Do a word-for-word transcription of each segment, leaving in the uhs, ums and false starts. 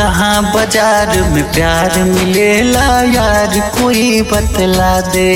कहाँ बाजार में प्यार मिलेला यार, कोई बतला दे।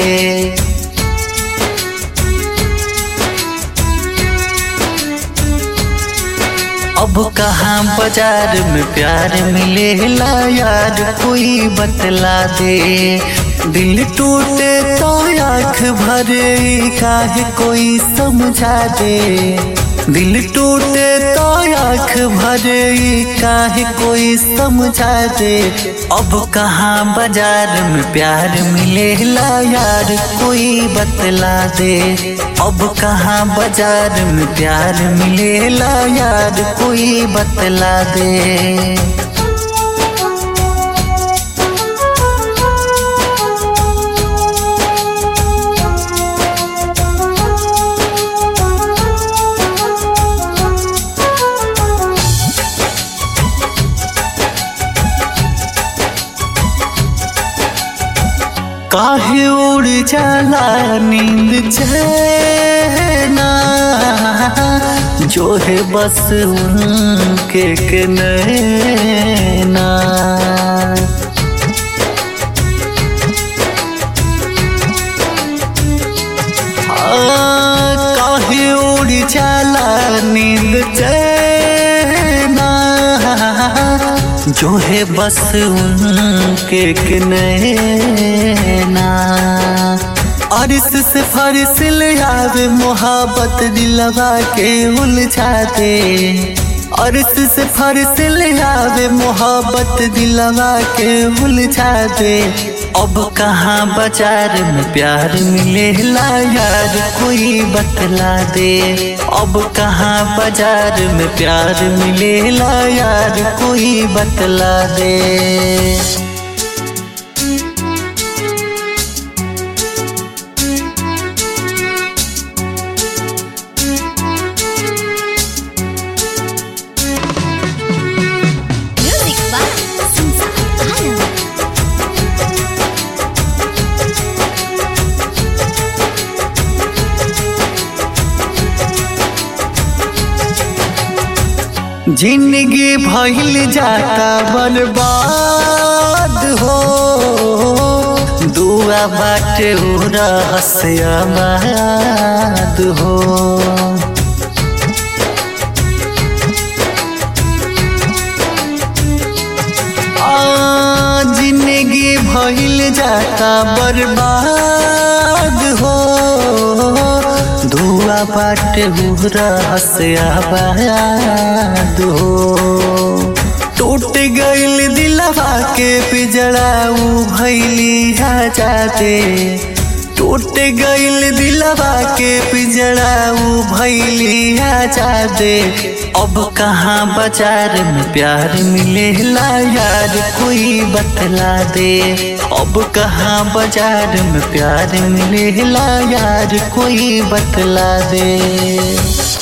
अब कहाँ बाजार में प्यार मिलेला यार, कोई बतला दे। दिल टूटे तो आँख भरे काहे कोई समझा दे। दिल टूटे तो आँख भरे काहे कोई समझा दे। अब कहाँ बाजार में प्यार मिलेला यार, कोई बतला दे। अब कहाँ बाजार में प्यार मिलेला यार, कोई बतला दे। काहे उड़ जाला नींद चैना, जो है बस उनके के नैना। काहे उड़ जाला नींद चैना, जो है बस उनके के नैना। अरिस से फरिस ले आवे मोहब्बत दिलवा के उलझा दे। अरिस से फरिस ले आवे मोहब्बत दिलवा के उलझा दे। अब कहाँ बाजार में प्यार मिलेला यार, कोई बतला दे। अब कहाँ बाजार में प्यार मिलेला यार, कोई बतला दे। जिंदगी भइल जाता बर्बाद हो, दुआ बाटे रहस आबाद हो। आ जिंदगी भइल जाता बर्बाद हो, दुआ बाटे रहस आबाद हो। टूट गइल दिलवा के पिजड़ा उ भइली आजादे। टूट गइल दिलवा के पिजड़ा उ भइली आजादे। अब कहाँ बाजार में प्यार मिलेला यार, कोई बतला दे। अब कहाँ बाजार में प्यार मिलेला यार, कोई बतला दे।